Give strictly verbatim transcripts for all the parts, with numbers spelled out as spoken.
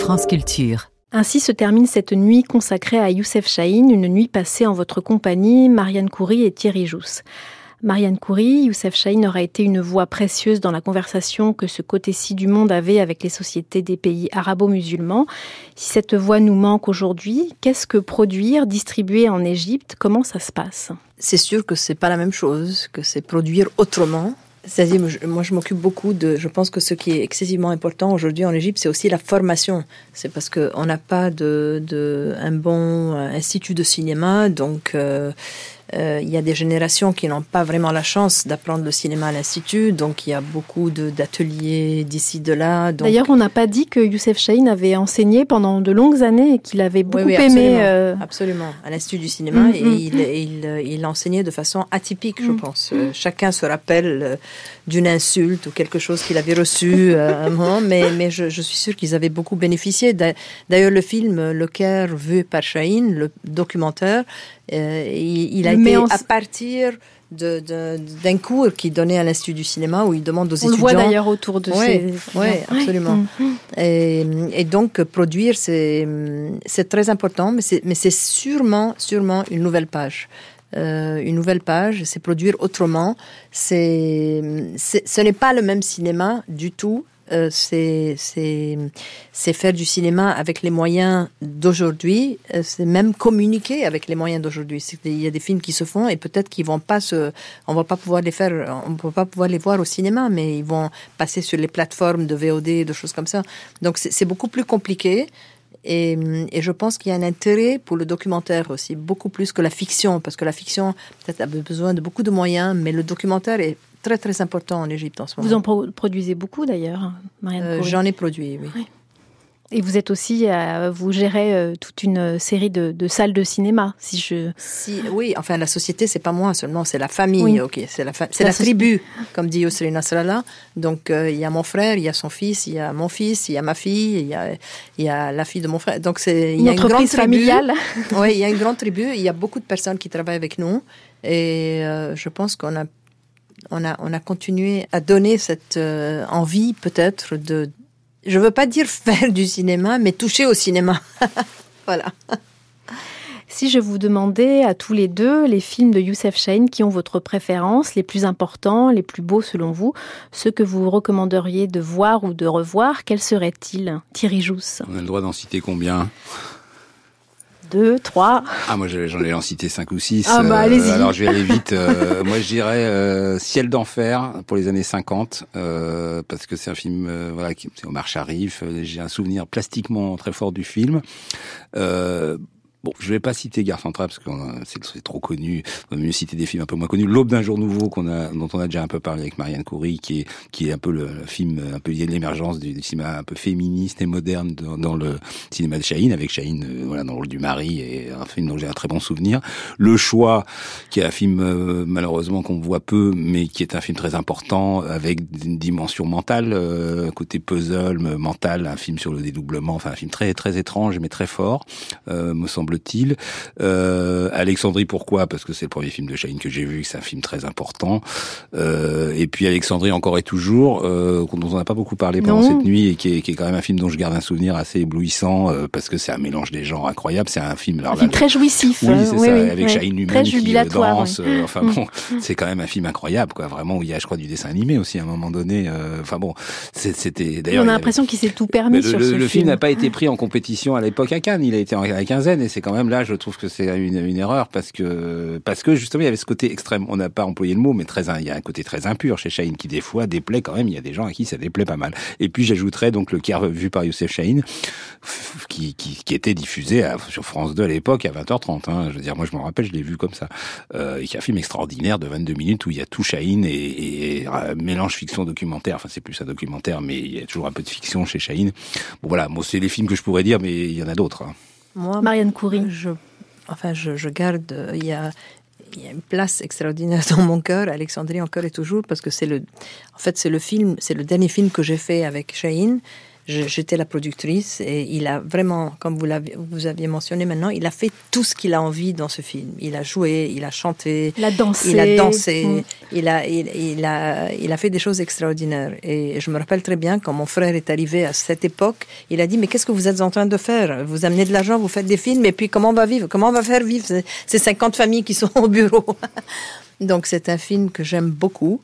France Culture. Ainsi se termine cette nuit consacrée à Youssef Chahine, une nuit passée en votre compagnie, Marianne Khoury et Thierry Jousse. Marianne Khoury, Youssef Chahine aura été une voix précieuse dans la conversation que ce côté-ci du monde avait avec les sociétés des pays arabo-musulmans. Si cette voix nous manque aujourd'hui, qu'est-ce que produire, distribuer en Égypte? Comment ça se passe? C'est sûr que c'est pas la même chose, que c'est produire autrement. C'est-à-dire, moi, je m'occupe beaucoup de... Je pense que ce qui est excessivement important aujourd'hui en Égypte, c'est aussi la formation. C'est parce qu'on n'a pas de, de, un bon institut de cinéma, donc... Euh, Euh, il y a des générations qui n'ont pas vraiment la chance d'apprendre le cinéma à l'Institut, donc il y a beaucoup de, d'ateliers d'ici, de là. Donc... D'ailleurs, on n'a pas dit que Youssef Chahine avait enseigné pendant de longues années et qu'il avait beaucoup oui, oui, aimé... Absolument, euh... absolument, à l'Institut du cinéma, mmh, et mmh. il, il, il enseignait de façon atypique, je mmh. pense. Euh, chacun se rappelle euh, d'une insulte ou quelque chose qu'il avait reçu euh, à un moment, mais, mais je, je suis sûre qu'ils avaient beaucoup bénéficié. D'ailleurs, le film Le Caire vu par Chahine, le documentaire, Euh, il, il a été en... à partir de, de, d'un cours qu'il donnait à l'Institut du cinéma où il demande aux On étudiants... On le voit d'ailleurs autour de ouais, ces... Oui, absolument. Ouais. Et, et donc, produire, c'est, c'est très important, mais c'est, mais c'est sûrement, sûrement une nouvelle page. Euh, une nouvelle page, c'est produire autrement. C'est, c'est, ce n'est pas le même cinéma du tout. Euh, c'est, c'est, c'est faire du cinéma avec les moyens d'aujourd'hui, euh, c'est même communiquer avec les moyens d'aujourd'hui. C'est, il y a des films qui se font et peut-être qu'ils vont pas se, on va pas pouvoir les faire, on va pas pouvoir les voir au cinéma, mais ils vont passer sur les plateformes de V O D, de choses comme ça. Donc c'est, c'est beaucoup plus compliqué. Et, et je pense qu'il y a un intérêt pour le documentaire aussi, beaucoup plus que la fiction, parce que la fiction peut-être a besoin de beaucoup de moyens, mais le documentaire est très très important en Égypte en ce moment. Vous en pro- produisez beaucoup d'ailleurs, Marianne Khoury. euh, J'en ai produit, oui. oui. Et vous êtes aussi, euh, vous gérez euh, toute une série de, de salles de cinéma, si je... Si, oui, enfin la société, c'est pas moi seulement, c'est la famille, oui. ok, c'est la, fa- c'est la, la so- tribu, comme dit Yousri Nasrallah. Donc euh, il y a mon frère, il y a son fils, il y a mon fils, il y a ma fille, il y a, il y a la fille de mon frère. Donc c'est il y a une grande tribu. Familiale. Oui, il y a une grande tribu. Il y a beaucoup de personnes qui travaillent avec nous, et euh, je pense qu'on a On a, on a continué à donner cette euh, envie, peut-être, de... Je veux pas dire faire du cinéma, mais toucher au cinéma. Voilà. Si je vous demandais à tous les deux les films de Youssef Chahine qui ont votre préférence, les plus importants, les plus beaux selon vous, ceux que vous recommanderiez de voir ou de revoir, quels seraient-ils? Thierry Jousse. On a le droit d'en citer combien? Deux, trois. Ah, moi, j'en ai en cité cinq ou six. Ah, bah, allez-y. Euh, alors, je vais aller vite. Euh, moi, je dirais euh, Ciel d'enfer pour les années cinquante, euh, parce que c'est un film, euh, voilà, qui, c'est Omar Sharif. Euh, j'ai un souvenir plastiquement très fort du film. Euh, Bon, je vais pas citer Gare Centrale parce que c'est, c'est trop connu. On va mieux citer des films un peu moins connus. L'Aube d'un jour nouveau qu'on a, dont on a déjà un peu parlé avec Marianne Khoury, qui est qui est un peu le, le film, un peu lié à l'émergence du, du cinéma un peu féministe et moderne dans, dans le cinéma de Chahine, avec Chahine, euh, voilà, dans le rôle du mari, et un film dont j'ai un très bon souvenir. Le Choix, qui est un film euh, malheureusement qu'on voit peu, mais qui est un film très important avec une dimension mentale, euh, côté puzzle mental, un film sur le dédoublement, enfin un film très très étrange mais très fort, euh, me semble semble-t-il. Euh, Alexandrie, pourquoi? Parce que c'est le premier film de Chahine que j'ai vu, que c'est un film très important. Euh, et puis Alexandrie, encore et toujours, euh, dont on n'a pas beaucoup parlé pendant non. cette nuit, et qui est, qui est quand même un film dont je garde un souvenir assez éblouissant, euh, parce que c'est un mélange des genres incroyable. C'est un film... Alors, un film là, très jouissif. Oui, c'est oui, ça, oui, avec oui. Chahine lui-même très qui danse. Oui. Euh, enfin bon, c'est quand même un film incroyable, quoi. Vraiment, où il y a, je crois, du dessin animé aussi à un moment donné. Euh, enfin bon, c'est, c'était... D'ailleurs, on a l'impression qu'il s'est tout permis le, sur le, ce le film. Le film n'a pas été pris en compétition à l'époque à Cannes. Il a été en la quinzaine, et c'est quand même là, je trouve que c'est une, une erreur, parce que parce que justement il y avait ce côté extrême. On n'a pas employé le mot, mais très, il y a un côté très impur chez Chahine qui des fois déplaît quand même. Il y a des gens à qui ça déplaît pas mal. Et puis j'ajouterais donc Le Caire vu par Youssef Chahine, qui qui, qui était diffusé à, sur France deux à l'époque à vingt heures trente. Hein. Je veux dire, moi je m'en rappelle, je l'ai vu comme ça. Euh, et qui est un film extraordinaire de vingt-deux minutes où il y a tout Chahine et, et, et euh, mélange fiction documentaire. Enfin c'est plus un documentaire, mais il y a toujours un peu de fiction chez Chahine. Bon voilà, moi c'est les films que je pourrais dire, mais il y en a d'autres. Hein. Moi, Marianne Khoury. Je, enfin, je, je garde. Il y a, il y a une place extraordinaire dans mon cœur. Alexandrie encore et toujours, parce que c'est le. En fait, c'est le film, c'est le dernier film que j'ai fait avec Chahine. je, j'étais la productrice et il a vraiment, comme vous l'avez, vous aviez mentionné maintenant, il a fait tout ce qu'il a envie dans ce film. Il a joué, il a chanté, il a dansé, il a, dansé, mmh. il, a, il, il, a, il a fait des choses extraordinaires. Et je me rappelle très bien quand mon frère est arrivé à cette époque, il a dit mais qu'est-ce que vous êtes en train de faire? Vous amenez de l'argent, vous faites des films et puis comment on va vivre? Comment on va faire vivre ces, ces cinquante familles qui sont au bureau? Donc c'est un film que j'aime beaucoup.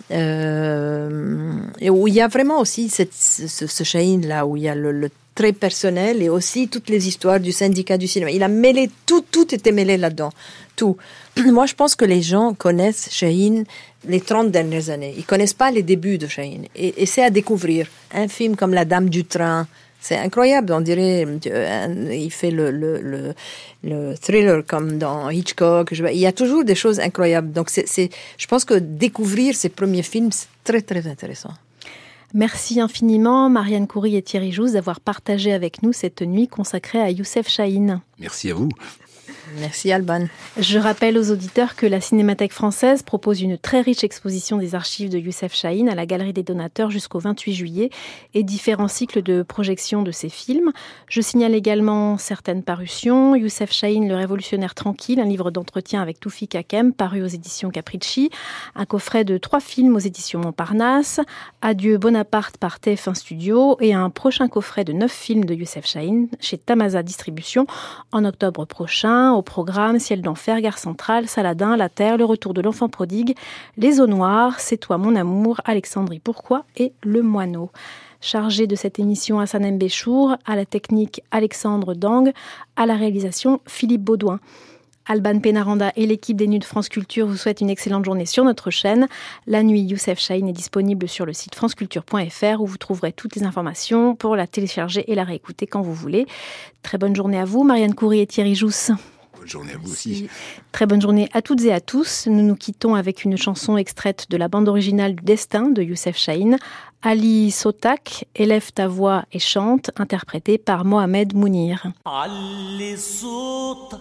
Euh, et où il y a vraiment aussi cette, ce, ce Chahine là où il y a le, le très personnel et aussi toutes les histoires du syndicat du cinéma. Il a mêlé tout, tout était mêlé là-dedans, tout. Moi, je pense que les gens connaissent Chahine les trente dernières années. Ils connaissent pas les débuts de Chahine. Et, et c'est à découvrir. Un film comme La Dame du Train, c'est incroyable. On dirait, il fait le, le, le, le thriller comme dans Hitchcock. Il y a toujours des choses incroyables. Donc, c'est, c'est, je pense que découvrir ces premiers films, c'est très, très intéressant. Merci infiniment, Marianne Khoury et Thierry Jousse, d'avoir partagé avec nous cette nuit consacrée à Youssef Chahine. Merci à vous. Merci Alban. Je rappelle aux auditeurs que la Cinémathèque française propose une très riche exposition des archives de Youssef Chahine à la Galerie des Donateurs jusqu'au vingt-huit juillet et différents cycles de projection de ses films. Je signale également certaines parutions. Youssef Chahine, le révolutionnaire tranquille, un livre d'entretien avec Toufik Hakem, paru aux éditions Capricci. Un coffret de trois films aux éditions Montparnasse. Adieu Bonaparte par T F un Studio et un prochain coffret de neuf films de Youssef Chahine chez Tamaza Distribution en octobre prochain. Au programme Ciel d'enfer, Gare centrale, Saladin, La Terre, Le retour de l'enfant prodigue, Les eaux noires, C'est toi mon amour, Alexandrie pourquoi et Le moineau. Chargé de cette émission Hassan M. Béchour, à la technique Alexandre Dang, à la réalisation Philippe Baudouin. Alban Pénaranda et l'équipe des Nuits de France Culture vous souhaitent une excellente journée sur notre chaîne. La nuit Youssef Chahine est disponible sur le site franceculture point f r où vous trouverez toutes les informations pour la télécharger et la réécouter quand vous voulez. Très bonne journée à vous, Marianne Khoury et Thierry Jousse. Bonne journée à vous aussi. Très bonne journée à toutes et à tous. Nous nous quittons avec une chanson extraite de la bande originale du Destin de Youssef Chahine. Ali Sotak, élève ta voix et chante, interprétée par Mohamed Mounir. Ali Sotak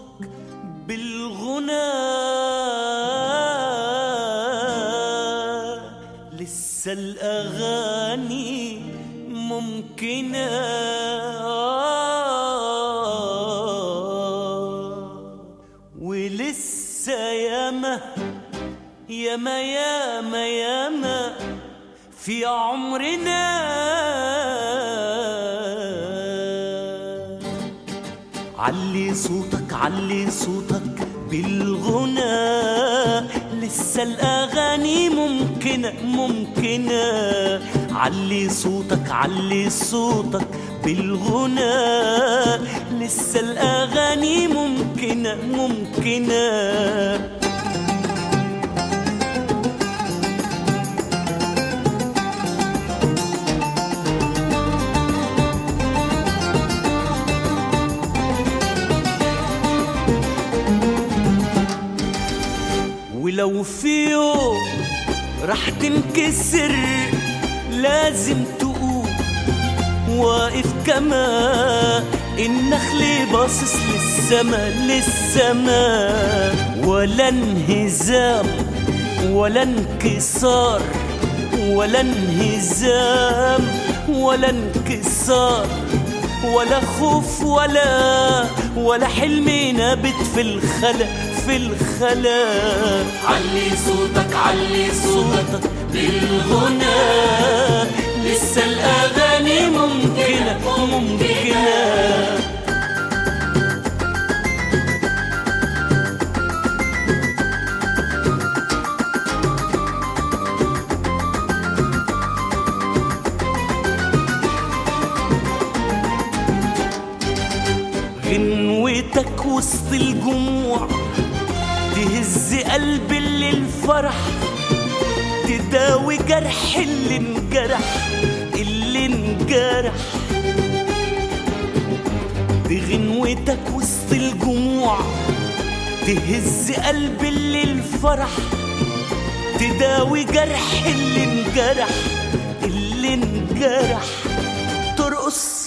بالغنى لسه الأغاني ممكنة ولسه ياما ياما ياما ياما في عمرنا علي صوتك علي صوتك بالغنى لسه الأغاني ممكنة ممكنة علي صوتك علي صوتك بالغنى لسه الأغاني ممكنة ممكنة ولو في يوم رح تنكسر لازم تقوم واقف كما النخل باصص للسما للسما ولا انهزام ولا انكسار ولا انهزام ولا انكسار ولا خوف ولا ولا حلم نابت في الخلا في الخلا علي صوتك علي صوتك بالغنى لسه الأغاني ممكنة ممكنة غنوتك وسط الجموع تهز قلب اللي الفرح تداوي جرح اللي انجرح اللي انجرح بغنوتك وسط الجموع تهز قلب اللي الفرح تداوي جرح اللي انجرح اللي انجرح ترقص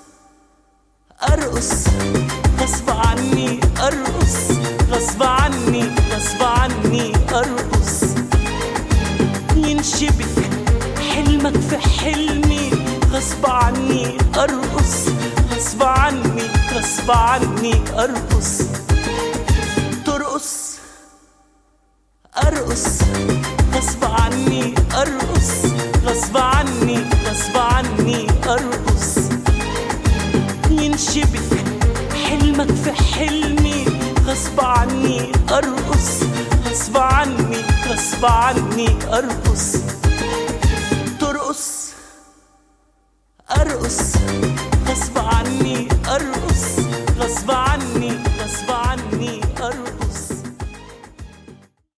أرقص غصب عني أرقص غصب عني غصب عني أرقص ينشبك حلمك في حلمي غصب غصب عني أرقص غصب عني غصب عني أرقص ترقص أرقص غصب عني أرقص غصب عني غصب عني أرقص ينشبك حلمك في حلمي غصب عني أرقص غصب عني غصب عني أرقص